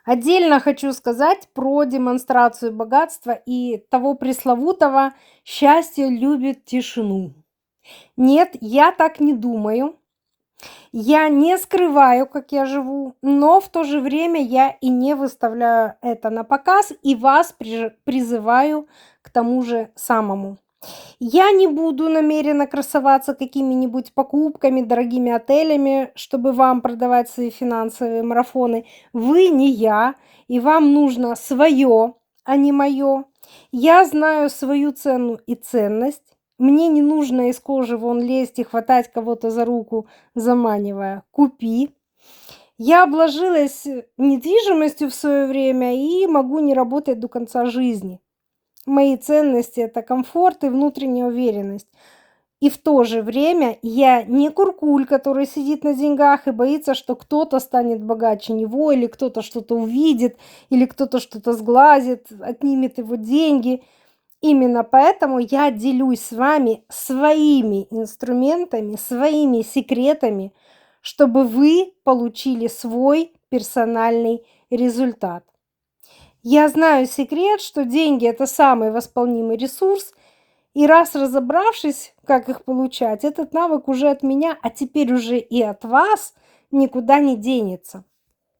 Отдельно хочу сказать про демонстрацию богатства и того пресловутого «счастье любит тишину». Нет, я так не думаю. Я не скрываю, как я живу, но в то же время я и не выставляю это на показ, и вас призываю к тому же самому. Я не буду намеренно красоваться какими-нибудь покупками, дорогими отелями, чтобы вам продавать свои финансовые марафоны. Вы не я, и вам нужно свое, а не мое. Я знаю свою цену и ценность. Мне не нужно из кожи вон лезть и хватать кого-то за руку, заманивая. Купи. Я обложилась недвижимостью в свое время и могу не работать до конца жизни. Мои ценности — это комфорт и внутренняя уверенность. И в то же время я не куркуль, который сидит на деньгах и боится, что кто-то станет богаче него, или кто-то что-то увидит, или кто-то что-то сглазит, отнимет его деньги. Именно поэтому я делюсь с вами своими инструментами, своими секретами, чтобы вы получили свой персональный результат. Я знаю секрет, что деньги — это самый восполнимый ресурс, и раз разобравшись, как их получать, этот навык уже от меня, а теперь уже и от вас никуда не денется.